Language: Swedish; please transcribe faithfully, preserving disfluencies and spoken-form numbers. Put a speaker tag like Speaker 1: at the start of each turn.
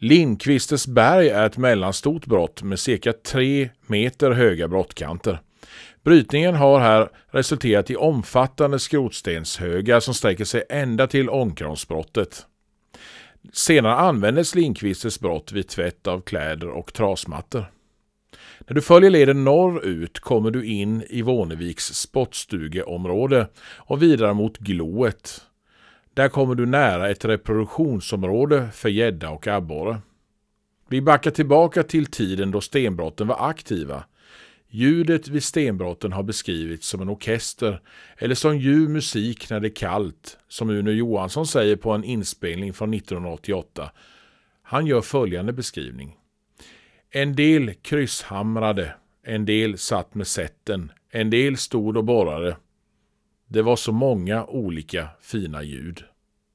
Speaker 1: Lindqvisters berg är ett mellanstort brott med cirka tre meter höga brottkanter. Brytningen har här resulterat i omfattande skrotstenshögar som sträcker sig ända till Ånkronsbrottet. Senare användes Lindqvisters brott vid tvätt av kläder och trasmattor. När du följer leden norrut kommer du in i Våneviks sportstugeområde och vidare mot Gloet. Där kommer du nära ett reproduktionsområde för gädda och abborre. Vi backar tillbaka till tiden då stenbrotten var aktiva. Ljudet vid stenbrotten har beskrivits som en orkester eller som ljuv musik när det är kallt, som Uno Johansson säger på en inspelning från nittonhundraåttioåtta. Han gör följande beskrivning. En del krysshamrade, en del satt med sätten, en del stod och borrade. Det var så många olika fina ljud.